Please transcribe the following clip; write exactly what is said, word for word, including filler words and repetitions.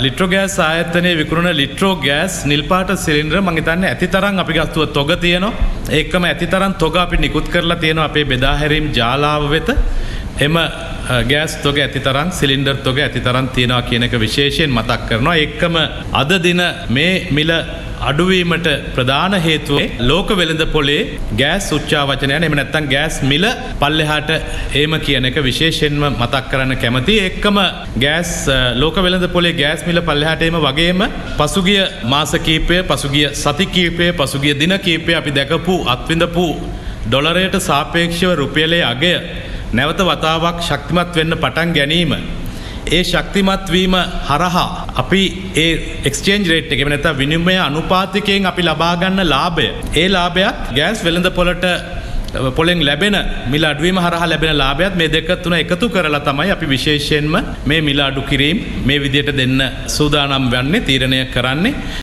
Litro gas ආයතනයේ විකුණන Litro gas නිල් පාට සිලින්ඩර් මම හිතන්නේ ඇතිතරම් අපි ගත්තුව තොග තියෙනවා. ඒකම ඇතිතරම් තොග අපි නිකුත් කරලා තියෙනවා අපේ බෙදා හැරීම් ජාලාව වෙත. එම ගෑස් තොග ඇතිතරම් සිලින්ඩර් තොග ඇතිතරම් තියෙනවා කියන එක විශේෂයෙන් මතක් කරනවා. ඒකම අද දින මේ මිල අඩුවීමට ප්‍රධාන හේතුව ලෝක වෙළඳ පොලේ ගෑස් උච්චාවචනය එහෙම නැත්නම් ගෑස් මිල පල්ලෙහාට ඒම කියන එක විශේෂයෙන්ම මතක් කරන්න කැමතියි. එක්කම ගෑස් ලෝක වෙළඳ පොලේ ගෑස් මිල පල්ලෙහාට ඒම වගේම පසුගිය මාස කීපය, පසුගිය සති කීපය, පසුගිය දින කීපය අපි දැකපු අත්විඳපු ඩොලරයට සාපේක්ෂව රුපියලේ අගය නැවත වතාවක් ශක්තිමත් වෙන්න පටන් ගැනීම ඒ ශක්තිමත් වීම හරහා අපි ඒ එක්ස්චේන්ජ් රේට් එක එහෙම නැත්නම් විනිමය අනුපාතිකයෙන් අපි ලබා ගන්න ලාභය ඒ ලාභයත් ගෑස් වෙළඳ පොළට පොලෙන් ලැබෙන මිල අඩුවීම හරහා ලැබෙන ලාභයත් මේ දෙක තුන එකතු කරලා තමයි අපි විශේෂයෙන්ම මේ මිල අඩු කිරීම මේ විදියට දෙන්න සූදානම් වන්නේ තීරණය කරන්නේ.